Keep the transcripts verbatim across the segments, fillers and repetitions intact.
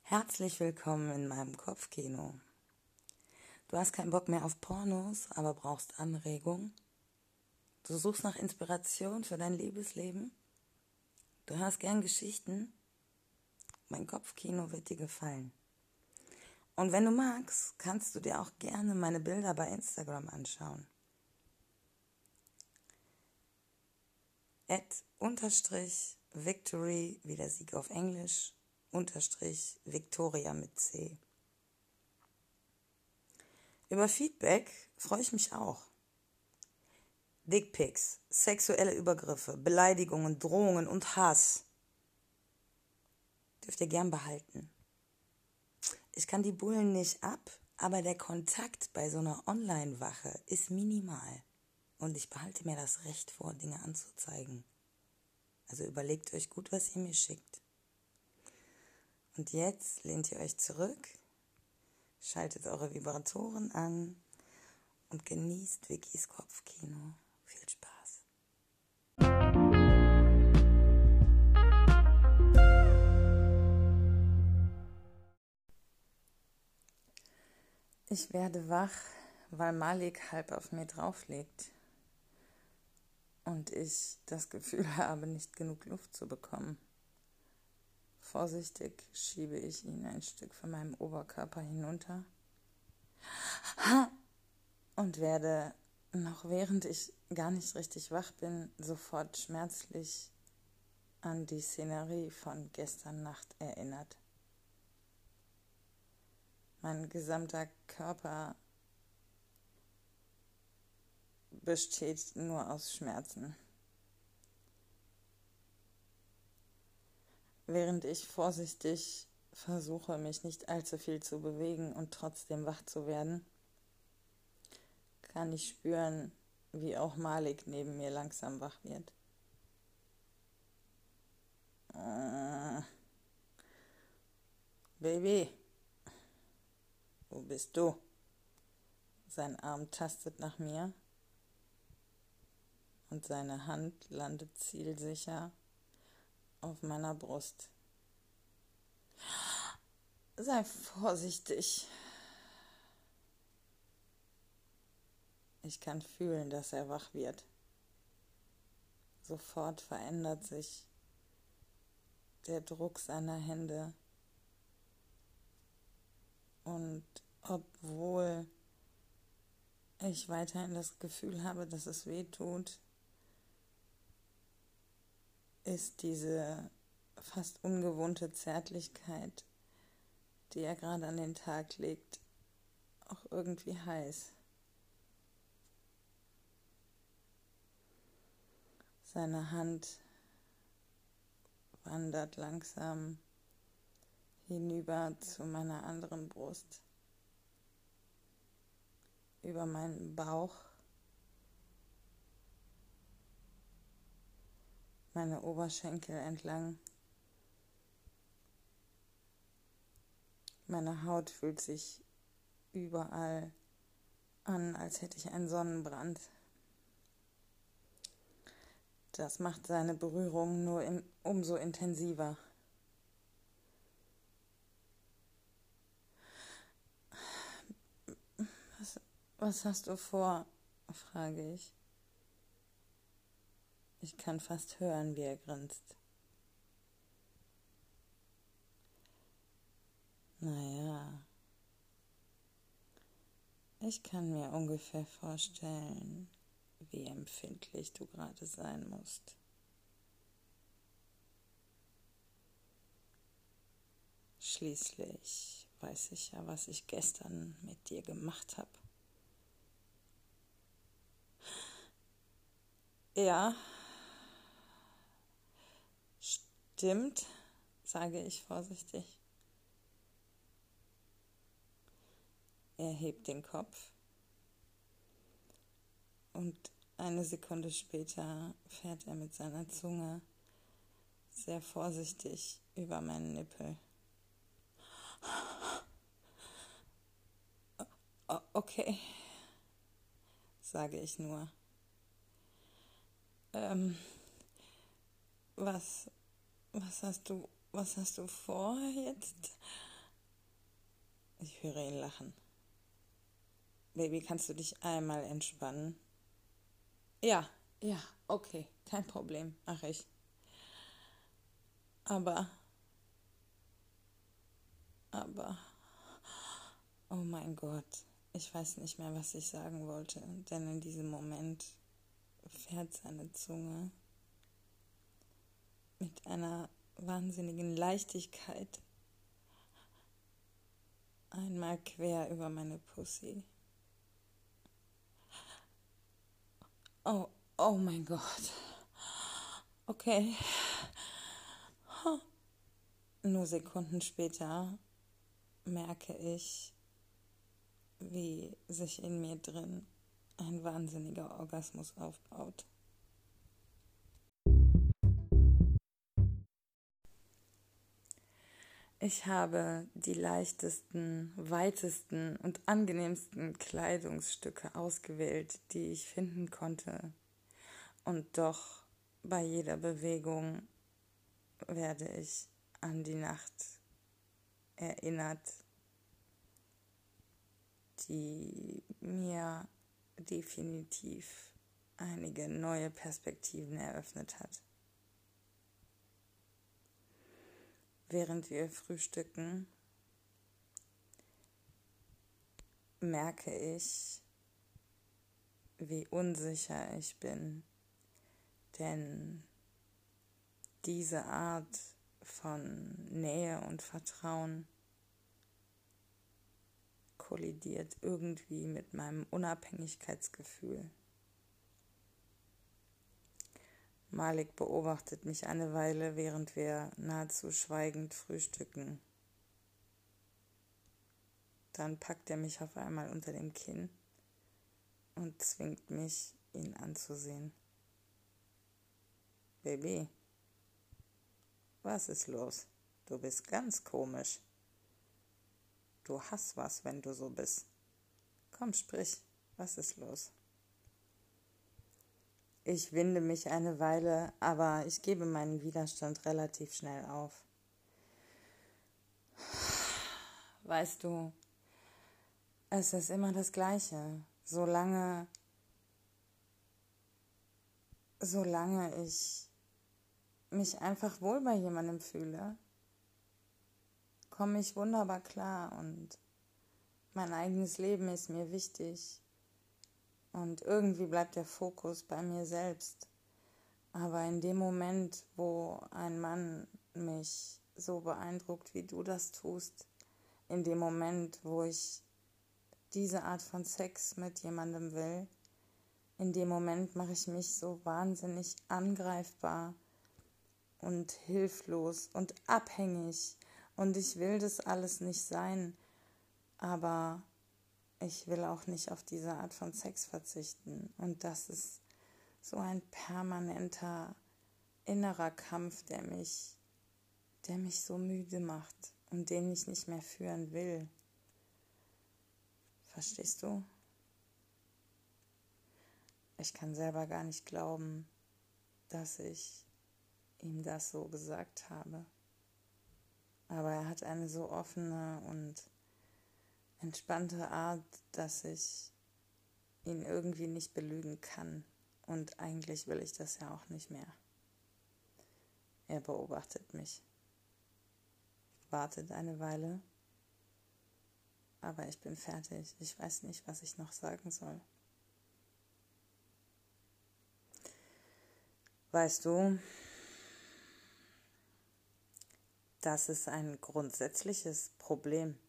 Herzlich willkommen in meinem Kopfkino. Du hast keinen Bock mehr auf Pornos, aber brauchst Anregung. Du suchst nach Inspiration für dein Liebesleben. Du hörst gern Geschichten. Mein Kopfkino wird dir gefallen. Und wenn du magst, kannst du dir auch gerne meine Bilder bei Instagram anschauen. At unterstrich Victory, wie der Sieg auf Englisch, unterstrich Victoria mit C. Über Feedback freue ich mich auch. Dickpics, sexuelle Übergriffe, Beleidigungen, Drohungen und Hass dürft ihr gern behalten. Ich kann die Bullen nicht ab, aber der Kontakt bei so einer Online-Wache ist minimal. Und ich behalte mir das Recht vor, Dinge anzuzeigen. Also überlegt euch gut, was ihr mir schickt. Und jetzt lehnt ihr euch zurück, schaltet eure Vibratoren an und genießt Vickys Kopfkino. Viel Spaß. Ich werde wach, weil Malik halb auf mir drauf liegt und ich das Gefühl habe, nicht genug Luft zu bekommen. Vorsichtig schiebe ich ihn ein Stück von meinem Oberkörper hinunter und werde, noch während ich gar nicht richtig wach bin, sofort schmerzlich an die Szenerie von gestern Nacht erinnert. Mein gesamter Körper besteht nur aus Schmerzen. Während ich vorsichtig versuche, mich nicht allzu viel zu bewegen und trotzdem wach zu werden, kann ich spüren, wie auch Malik neben mir langsam wach wird. Äh, Baby, wo bist du? Sein Arm tastet nach mir und seine Hand landet zielsicher auf meiner Brust. Sei vorsichtig. Ich kann fühlen, dass er wach wird. Sofort verändert sich der Druck seiner Hände. Und obwohl ich weiterhin das Gefühl habe, dass es weh tut, ist diese fast ungewohnte Zärtlichkeit, die er gerade an den Tag legt, auch irgendwie heiß. Seine Hand wandert langsam hinüber zu meiner anderen Brust, über meinen Bauch, meine Oberschenkel entlang. Meine Haut fühlt sich überall an, als hätte ich einen Sonnenbrand. Das macht seine Berührung nur in, umso intensiver. Was, was hast du vor? Frage ich. Ich kann fast hören, wie er grinst. Naja, ich kann mir ungefähr vorstellen, wie empfindlich du gerade sein musst. Schließlich weiß ich ja, was ich gestern mit dir gemacht habe. Ja, stimmt, sage ich vorsichtig. Er hebt den Kopf und eine Sekunde später fährt er mit seiner Zunge sehr vorsichtig über meinen Nippel. O- okay, sage ich nur. Ähm, was, was hast du, was hast du vor jetzt? Ich höre ihn lachen. Baby, kannst du dich einmal entspannen? Ja, ja, okay, kein Problem, mach ich. Aber, aber, oh mein Gott, ich weiß nicht mehr, was ich sagen wollte, denn in diesem Moment fährt seine Zunge mit einer wahnsinnigen Leichtigkeit einmal quer über meine Pussy. Oh, oh mein Gott. Okay. Nur Sekunden später merke ich, wie sich in mir drin ein wahnsinniger Orgasmus aufbaut. Ich habe die leichtesten, weitesten und angenehmsten Kleidungsstücke ausgewählt, die ich finden konnte. Und doch bei jeder Bewegung werde ich an die Nacht erinnert, die mir definitiv einige neue Perspektiven eröffnet hat. Während wir frühstücken, merke ich, wie unsicher ich bin, denn diese Art von Nähe und Vertrauen kollidiert irgendwie mit meinem Unabhängigkeitsgefühl. Malik beobachtet mich eine Weile, während wir nahezu schweigend frühstücken. Dann packt er mich auf einmal unter dem Kinn und zwingt mich, ihn anzusehen. Baby, was ist los? Du bist ganz komisch. Du hast was, wenn du so bist. Komm, sprich, was ist los? Ich winde mich eine Weile, aber ich gebe meinen Widerstand relativ schnell auf. Weißt du, es ist immer das Gleiche. Solange, solange ich mich einfach wohl bei jemandem fühle, komme ich wunderbar klar und mein eigenes Leben ist mir wichtig. Und irgendwie bleibt der Fokus bei mir selbst. Aber in dem Moment, wo ein Mann mich so beeindruckt, wie du das tust, in dem Moment, wo ich diese Art von Sex mit jemandem will, in dem Moment mache ich mich so wahnsinnig angreifbar und hilflos und abhängig. Und ich will das alles nicht sein, aber ich will auch nicht auf diese Art von Sex verzichten. Und das ist so ein permanenter innerer Kampf, der mich, der mich so müde macht und den ich nicht mehr führen will. Verstehst du? Ich kann selber gar nicht glauben, dass ich ihm das so gesagt habe. Aber er hat eine so offene und entspannte Art, dass ich ihn irgendwie nicht belügen kann. Und eigentlich will ich das ja auch nicht mehr. Er beobachtet mich, wartet eine Weile, aber ich bin fertig. Ich weiß nicht, was ich noch sagen soll. Weißt du, das ist ein grundsätzliches Problem.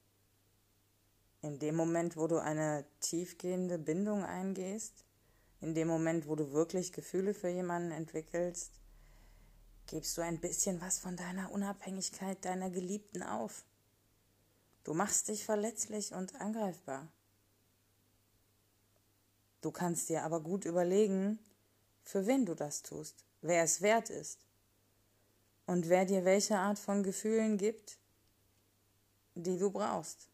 In dem Moment, wo du eine tiefgehende Bindung eingehst, in dem Moment, wo du wirklich Gefühle für jemanden entwickelst, gibst du ein bisschen was von deiner Unabhängigkeit deiner Geliebten auf. Du machst dich verletzlich und angreifbar. Du kannst dir aber gut überlegen, für wen du das tust, wer es wert ist und wer dir welche Art von Gefühlen gibt, die du brauchst.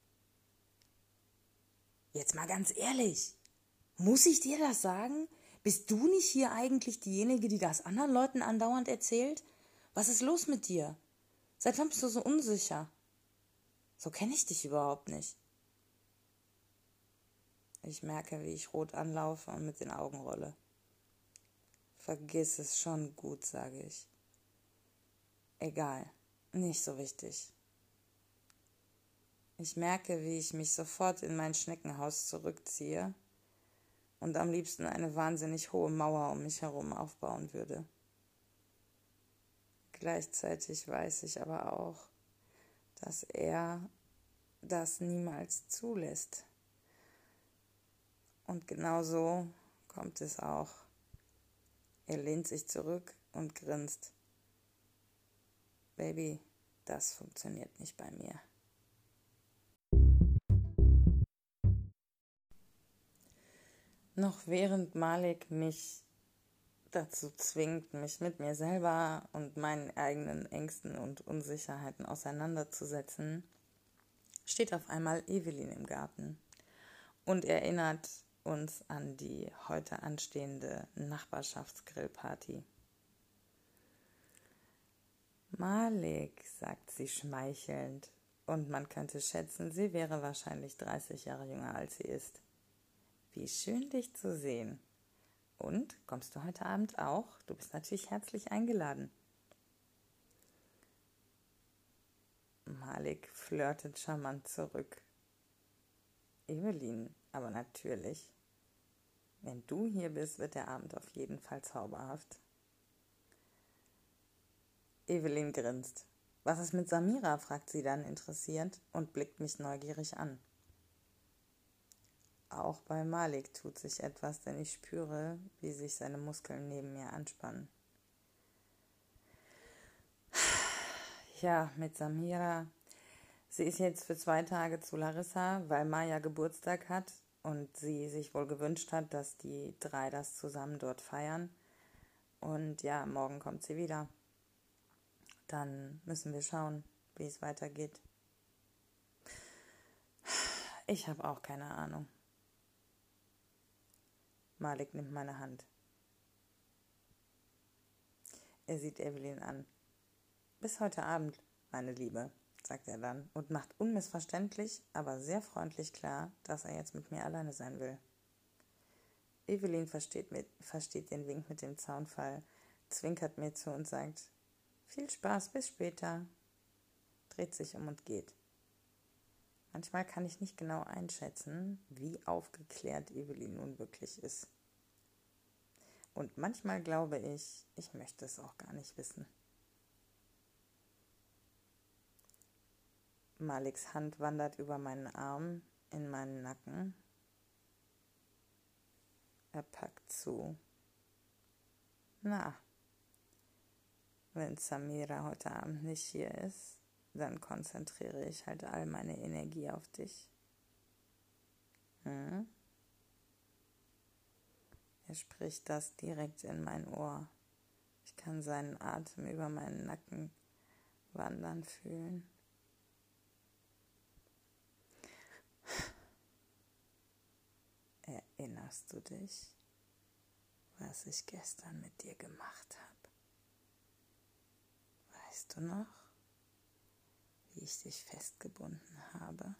Jetzt mal ganz ehrlich, muss ich dir das sagen? Bist du nicht hier eigentlich diejenige, die das anderen Leuten andauernd erzählt? Was ist los mit dir? Seit wann bist du so unsicher? So kenne ich dich überhaupt nicht. Ich merke, wie ich rot anlaufe und mit den Augen rolle. Vergiss es, schon gut, sage ich. Egal, nicht so wichtig. Ich merke, wie ich mich sofort in mein Schneckenhaus zurückziehe und am liebsten eine wahnsinnig hohe Mauer um mich herum aufbauen würde. Gleichzeitig weiß ich aber auch, dass er das niemals zulässt. Und genau so kommt es auch. Er lehnt sich zurück und grinst. Baby, das funktioniert nicht bei mir. Noch während Malik mich dazu zwingt, mich mit mir selber und meinen eigenen Ängsten und Unsicherheiten auseinanderzusetzen, steht auf einmal Evelyn im Garten und erinnert uns an die heute anstehende Nachbarschaftsgrillparty. Malik, sagt sie schmeichelnd, und man könnte schätzen, sie wäre wahrscheinlich dreißig Jahre jünger als sie ist. Wie schön, dich zu sehen. Und, kommst du heute Abend auch? Du bist natürlich herzlich eingeladen. Malik flirtet charmant zurück. Evelyn, aber natürlich. Wenn du hier bist, wird der Abend auf jeden Fall zauberhaft. Evelyn grinst. Was ist mit Samira? Fragt sie dann interessiert und blickt mich neugierig an. Auch bei Malik tut sich etwas, denn ich spüre, wie sich seine Muskeln neben mir anspannen. Ja, mit Samira. Sie ist jetzt für zwei Tage zu Larissa, weil Maya Geburtstag hat und sie sich wohl gewünscht hat, dass die drei das zusammen dort feiern. Und ja, morgen kommt sie wieder. Dann müssen wir schauen, wie es weitergeht. Ich habe auch keine Ahnung. Malik nimmt meine Hand. Er sieht Evelyn an. Bis heute Abend, meine Liebe, sagt er dann und macht unmissverständlich, aber sehr freundlich klar, dass er jetzt mit mir alleine sein will. Evelyn versteht, mit, versteht den Wink mit dem Zaunfall, zwinkert mir zu und sagt, viel Spaß, bis später, dreht sich um und geht. Manchmal kann ich nicht genau einschätzen, wie aufgeklärt Evelyn nun wirklich ist. Und manchmal glaube ich, ich möchte es auch gar nicht wissen. Maliks Hand wandert über meinen Arm in meinen Nacken. Er packt zu. Na, wenn Samira heute Abend nicht hier ist, dann konzentriere ich halt all meine Energie auf dich. Hm? Er spricht das direkt in mein Ohr. Ich kann seinen Atem über meinen Nacken wandern fühlen. Erinnerst du dich, was ich gestern mit dir gemacht habe? Weißt du noch, wie ich dich festgebunden habe?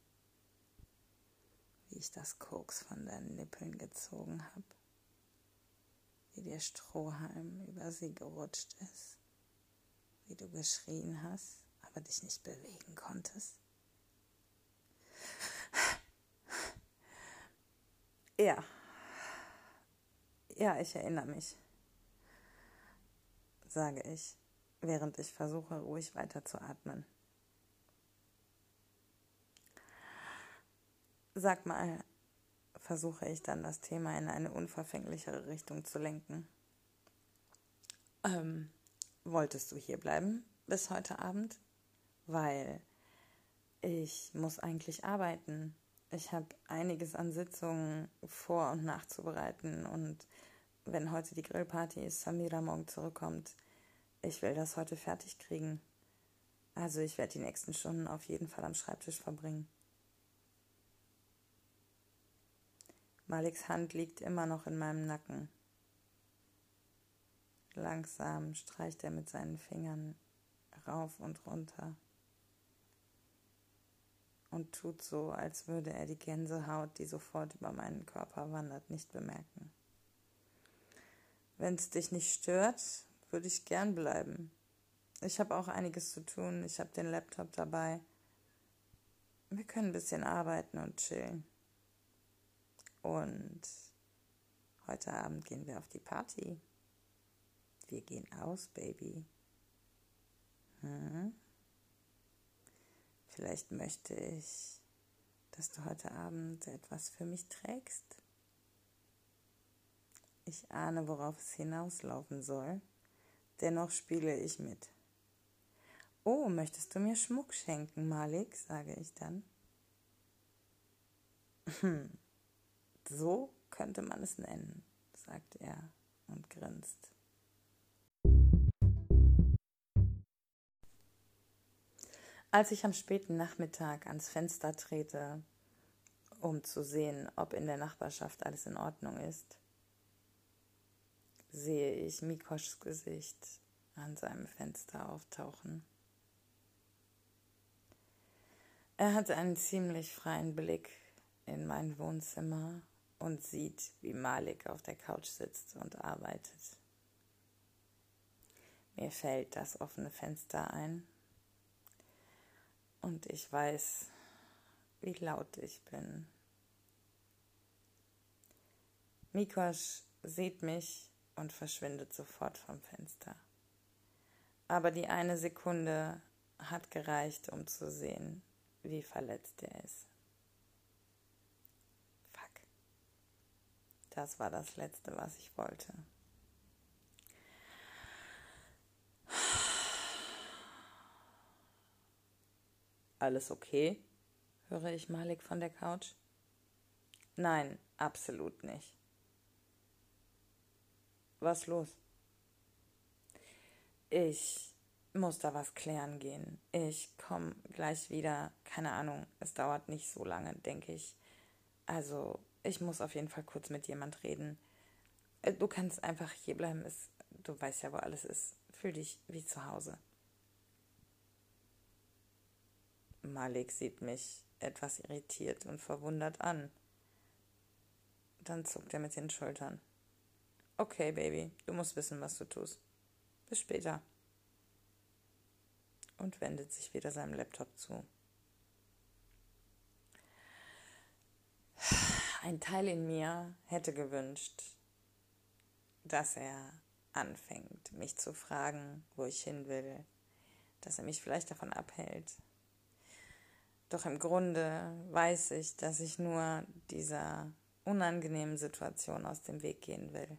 Wie ich das Koks von deinen Nippeln gezogen habe? Wie der Strohhalm über sie gerutscht ist? Wie du geschrien hast, aber dich nicht bewegen konntest? Ja. Ja, ich erinnere mich, sage ich, während ich versuche, ruhig weiterzuatmen. Sag mal, versuche ich dann das Thema in eine unverfänglichere Richtung zu lenken. Ähm, wolltest du hier bleiben bis heute Abend? Weil ich muss eigentlich arbeiten. Ich habe einiges an Sitzungen vor- und nachzubereiten und wenn heute die Grillparty ist, Samira morgen zurückkommt, ich will das heute fertig kriegen. Also ich werde die nächsten Stunden auf jeden Fall am Schreibtisch verbringen. Maliks Hand liegt immer noch in meinem Nacken. Langsam streicht er mit seinen Fingern rauf und runter. und tut so, als würde er die Gänsehaut, die sofort über meinen Körper wandert, nicht bemerken. Wenn es dich nicht stört, würde ich gern bleiben. Ich habe auch einiges zu tun, ich habe den Laptop dabei. Wir können ein bisschen arbeiten und chillen. Und heute Abend gehen wir auf die Party. Wir gehen aus, Baby. Hm? Vielleicht möchte ich, dass du heute Abend etwas für mich trägst. Ich ahne, worauf es hinauslaufen soll. Dennoch spiele ich mit. Oh, möchtest du mir Schmuck schenken, Malik? Sage ich dann. Hm, so könnte man es nennen, sagt er und grinst. Als ich am späten Nachmittag ans Fenster trete, um zu sehen, ob in der Nachbarschaft alles in Ordnung ist, sehe ich Mikoschs Gesicht an seinem Fenster auftauchen. Er hat einen ziemlich freien Blick in mein Wohnzimmer und sieht, wie Malik auf der Couch sitzt und arbeitet. Mir fällt das offene Fenster ein und ich weiß, wie laut ich bin. Mikosch sieht mich und verschwindet sofort vom Fenster. Aber die eine Sekunde hat gereicht, um zu sehen, wie verletzt er ist. Fuck. Das war das Letzte, was ich wollte. Alles okay? Höre ich Malik von der Couch. Nein, absolut nicht. Was los? Ich muss da was klären gehen. Ich komme gleich wieder. Keine Ahnung, es dauert nicht so lange, denke ich. Also, ich muss auf jeden Fall kurz mit jemand reden. Du kannst einfach hier bleiben. Es, du weißt ja, wo alles ist. Fühl dich wie zu Hause. Malik sieht mich etwas irritiert und verwundert an. Dann zuckt er mit den Schultern. Okay, Baby, du musst wissen, was du tust. Bis später. Und wendet sich wieder seinem Laptop zu. Ein Teil in mir hätte gewünscht, dass er anfängt, mich zu fragen, wo ich hin will, dass er mich vielleicht davon abhält. Doch im Grunde weiß ich, dass ich nur dieser unangenehmen Situation aus dem Weg gehen will.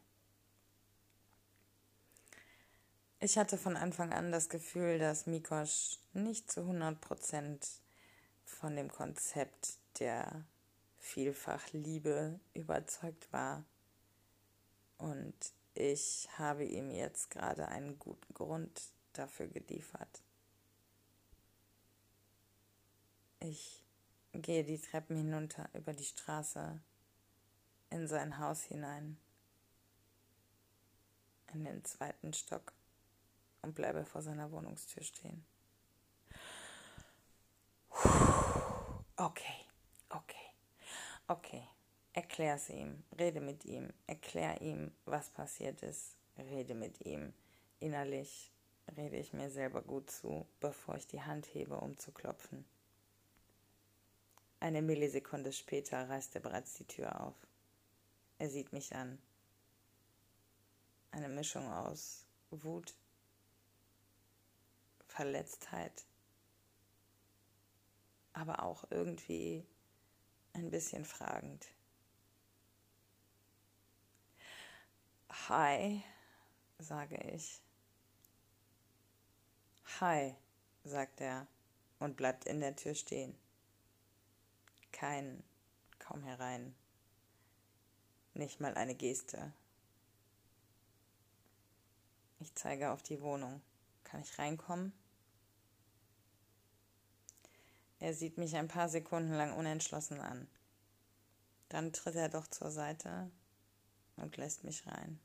Ich hatte von Anfang an das Gefühl, dass Mikosch nicht zu hundert Prozent von dem Konzept der Vielfachliebe überzeugt war. Und ich habe ihm jetzt gerade einen guten Grund dafür geliefert. Ich gehe die Treppen hinunter über die Straße in sein Haus hinein, in den zweiten Stock. Und bleibe vor seiner Wohnungstür stehen. Okay, okay, okay. Erklär's ihm, rede mit ihm, erklär ihm, was passiert ist, rede mit ihm. Innerlich rede ich mir selber gut zu, bevor ich die Hand hebe, um zu klopfen. Eine Millisekunde später reißt er bereits die Tür auf. Er sieht mich an. Eine Mischung aus Wut, Verletztheit, aber auch irgendwie ein bisschen fragend. Hi, sage ich. Hi, sagt er und bleibt in der Tür stehen. Kein Komm herein. Nicht mal eine Geste. Ich zeige auf die Wohnung. Kann ich reinkommen? Er sieht mich ein paar Sekunden lang unentschlossen an. Dann tritt er doch zur Seite und lässt mich rein.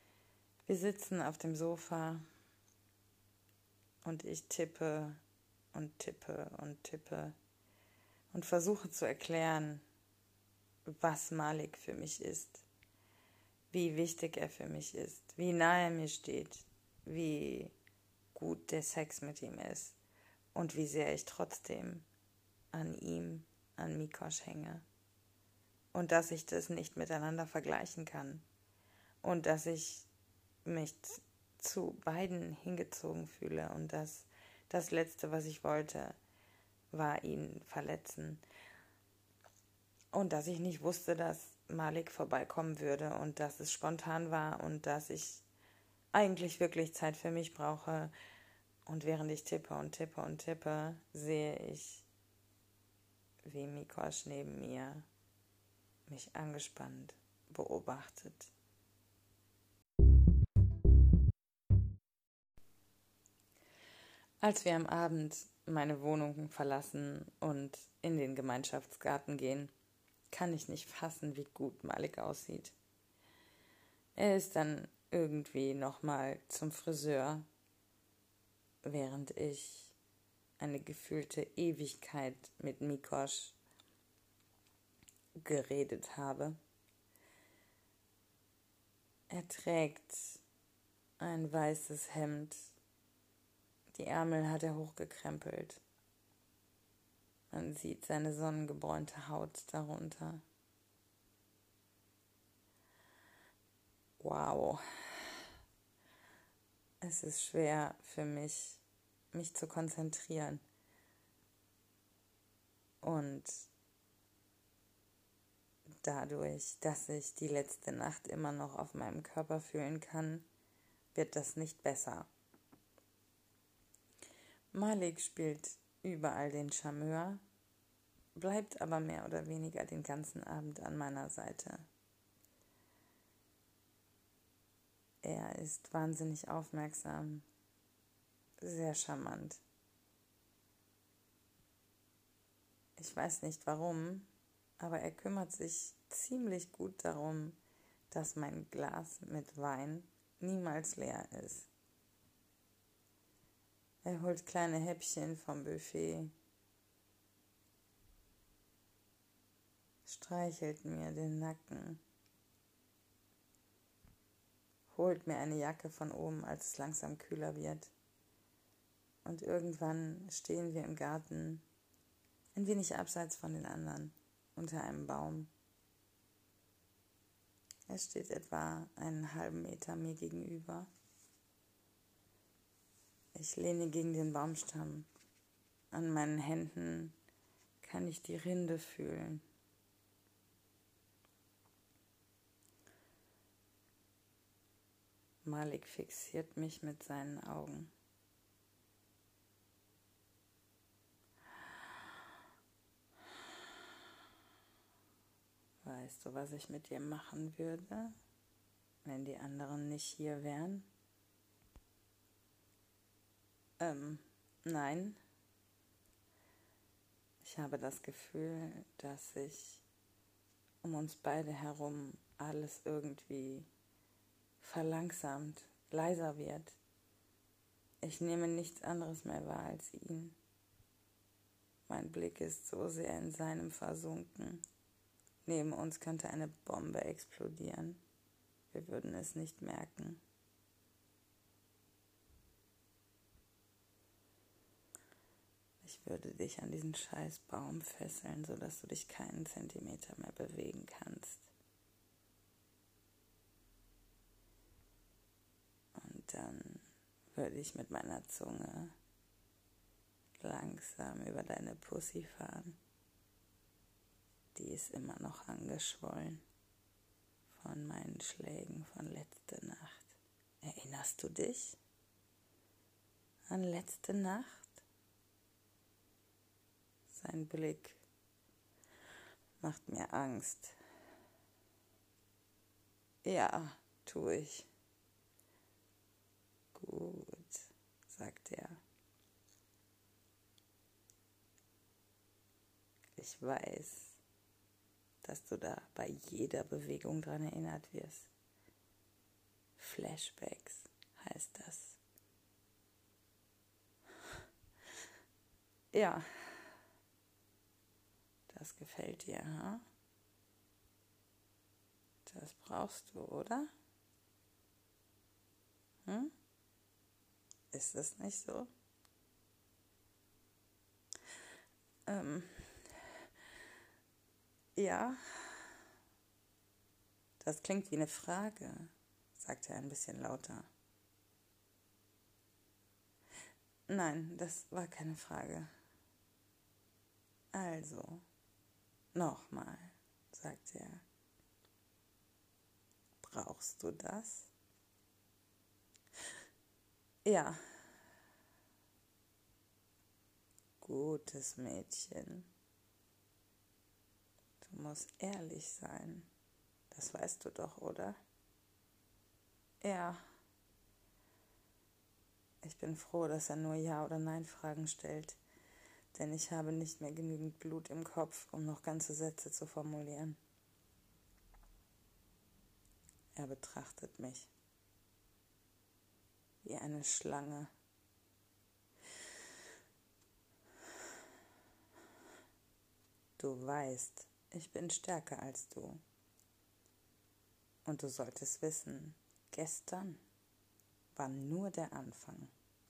Wir sitzen auf dem Sofa und ich tippe und tippe und tippe und versuche zu erklären, was Malik für mich ist, wie wichtig er für mich ist, wie nahe er mir steht, wie gut der Sex mit ihm ist und wie sehr ich trotzdem an ihm, an Mikosch hänge und dass ich das nicht miteinander vergleichen kann und dass ich mich zu beiden hingezogen fühle und dass das Letzte, was ich wollte, war ihn verletzen. Und dass ich nicht wusste, dass Malik vorbeikommen würde und dass es spontan war und dass ich eigentlich wirklich Zeit für mich brauche. Und während ich tippe und tippe und tippe, sehe ich, wie Mikosch neben mir mich angespannt beobachtet. Als wir am Abend meine Wohnung verlassen und in den Gemeinschaftsgarten gehen, kann ich nicht fassen, wie gut Malik aussieht. Er ist dann irgendwie nochmal zum Friseur, während ich eine gefühlte Ewigkeit mit Mikosch geredet habe. Er trägt ein weißes Hemd, die Ärmel hat er hochgekrempelt. Man sieht seine sonnengebräunte Haut darunter. Wow. Es ist schwer für mich, mich zu konzentrieren. Und dadurch, dass ich die letzte Nacht immer noch auf meinem Körper fühlen kann, wird das nicht besser. Malik spielt überall den Charmeur, bleibt aber mehr oder weniger den ganzen Abend an meiner Seite. Er ist wahnsinnig aufmerksam, sehr charmant. Ich weiß nicht warum, aber er kümmert sich ziemlich gut darum, dass mein Glas mit Wein niemals leer ist. Er holt kleine Häppchen vom Buffet, streichelt mir den Nacken, holt mir eine Jacke von oben, als es langsam kühler wird. Und irgendwann stehen wir im Garten, ein wenig abseits von den anderen, unter einem Baum. Er steht etwa einen halben Meter mir gegenüber. Ich lehne gegen den Baumstamm. An meinen Händen kann ich die Rinde fühlen. Malik fixiert mich mit seinen Augen. Weißt du, was ich mit dir machen würde, wenn die anderen nicht hier wären? Ähm, nein. Ich habe das Gefühl, dass sich um uns beide herum alles irgendwie verlangsamt, leiser wird. Ich nehme nichts anderes mehr wahr als ihn. Mein Blick ist so sehr in seinem versunken. Neben uns könnte eine Bombe explodieren. Wir würden es nicht merken. Ich würde dich an diesen scheiß Baum fesseln, sodass du dich keinen Zentimeter mehr bewegen kannst. Und dann würde ich mit meiner Zunge langsam über deine Pussy fahren. Die ist immer noch angeschwollen von meinen Schlägen von letzter Nacht. Erinnerst du dich an letzte Nacht? Sein Blick macht mir Angst. Ja, tue ich. Gut, sagt er. Ich weiß, dass du da bei jeder Bewegung dran erinnert wirst. Flashbacks heißt das. Ja, das gefällt dir, ha? Das brauchst du, oder? Hm? Ist es nicht so? Ähm, ja, das klingt wie eine Frage, sagte er ein bisschen lauter. Nein, das war keine Frage. Also, nochmal, sagte er. Brauchst du das? Ja. Gutes Mädchen. Du musst ehrlich sein. Das weißt du doch, oder? Ja. Ich bin froh, dass er nur Ja- oder Nein-Fragen stellt, denn ich habe nicht mehr genügend Blut im Kopf, um noch ganze Sätze zu formulieren. Er betrachtet mich wie eine Schlange. Du weißt, ich bin stärker als du. Und du solltest wissen, gestern war nur der Anfang.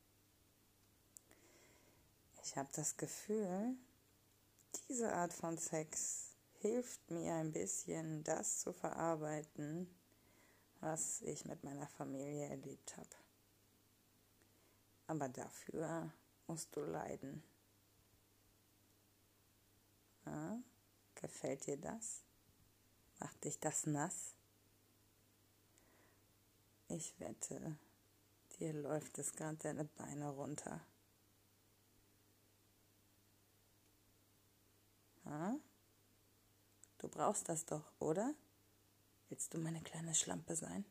Ich habe das Gefühl, diese Art von Sex hilft mir ein bisschen, das zu verarbeiten, was ich mit meiner Familie erlebt habe. Aber dafür musst du leiden. Ja? Gefällt dir das? Macht dich das nass? Ich wette, dir läuft es gerade deine Beine runter. Ja? Du brauchst das doch, oder? Willst du meine kleine Schlampe sein?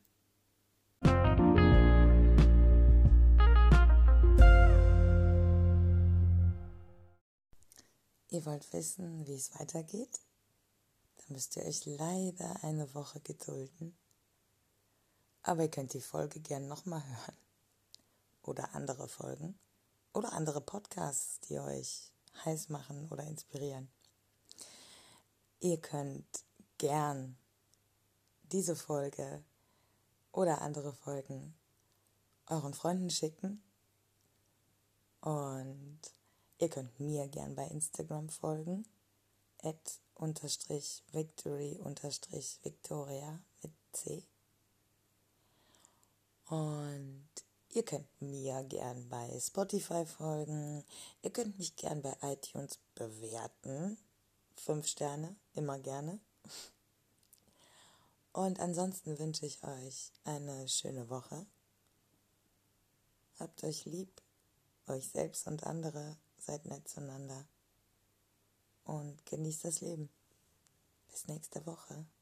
Ihr wollt wissen, wie es weitergeht? Dann müsst ihr euch leider eine Woche gedulden. Aber ihr könnt die Folge gern nochmal hören. Oder andere Folgen. Oder andere Podcasts, die euch heiß machen oder inspirieren. Ihr könnt gern diese Folge oder andere Folgen euren Freunden schicken. Und ihr könnt mir gern bei Instagram folgen. at unterstrich victory unterstrich victoria mit C. Und ihr könnt mir gern bei Spotify folgen. Ihr könnt mich gern bei iTunes bewerten. Fünf Sterne, immer gerne. Und ansonsten wünsche ich euch eine schöne Woche. Habt euch lieb, euch selbst und andere, seid nett zueinander und genießt das Leben. Bis nächste Woche.